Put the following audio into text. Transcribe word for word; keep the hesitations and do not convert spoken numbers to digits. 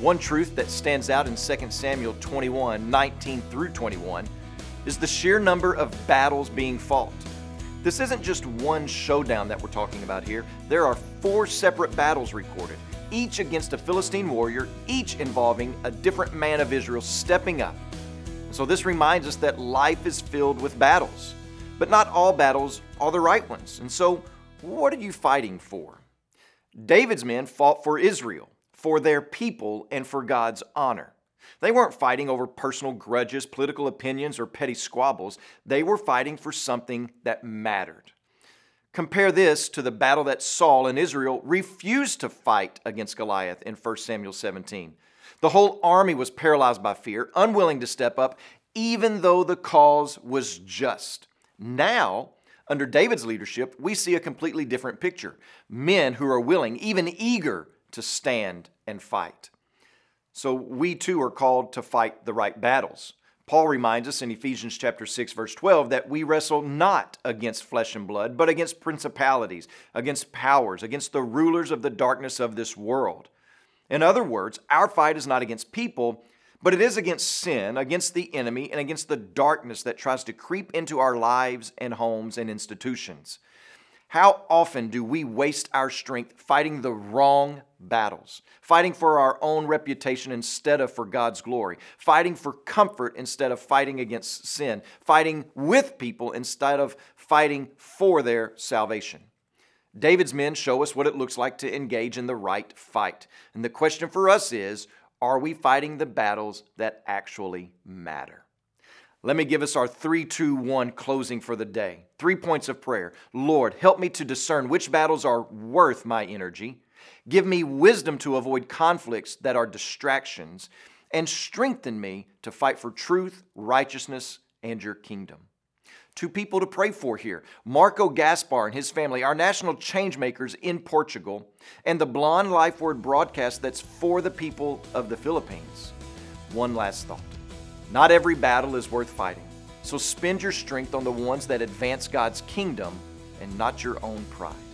One truth that stands out in Second Samuel twenty-one, nineteen through twenty-one is the sheer number of battles being fought. This isn't just one showdown that we're talking about here. There are four separate battles recorded, each against a Philistine warrior, each involving a different man of Israel stepping up. So this reminds us that life is filled with battles, but not all battles are the right ones. And so, what are you fighting for? David's men fought for Israel, for their people, and for God's honor. They weren't fighting over personal grudges, political opinions, or petty squabbles. They were fighting for something that mattered. Compare this to the battle that Saul and Israel refused to fight against Goliath in First Samuel seventeen. The whole army was paralyzed by fear, unwilling to step up, even though the cause was just. Now, under David's leadership, we see a completely different picture. Men who are willing, even eager, to stand and fight. So we too are called to fight the right battles. Paul reminds us in Ephesians chapter six, verse twelve, that we wrestle not against flesh and blood, but against principalities, against powers, against the rulers of the darkness of this world. In other words, our fight is not against people, but it is against sin, against the enemy, and against the darkness that tries to creep into our lives and homes and institutions. How often do we waste our strength fighting the wrong battles, fighting for our own reputation instead of for God's glory, fighting for comfort instead of fighting against sin, fighting with people instead of fighting for their salvation? David's men show us what it looks like to engage in the right fight. And the question for us is, are we fighting the battles that actually matter? Let me give us our three two one closing for the day. Three points of prayer. Lord, help me to discern which battles are worth my energy. Give me wisdom to avoid conflicts that are distractions. And strengthen me to fight for truth, righteousness, and your kingdom. Two people to pray for here. Marco Gaspar and his family, our national change makers in Portugal, and the Blonde Life Word broadcast that's for the people of the Philippines. One last thought. Not every battle is worth fighting, so spend your strength on the ones that advance God's kingdom and not your own pride.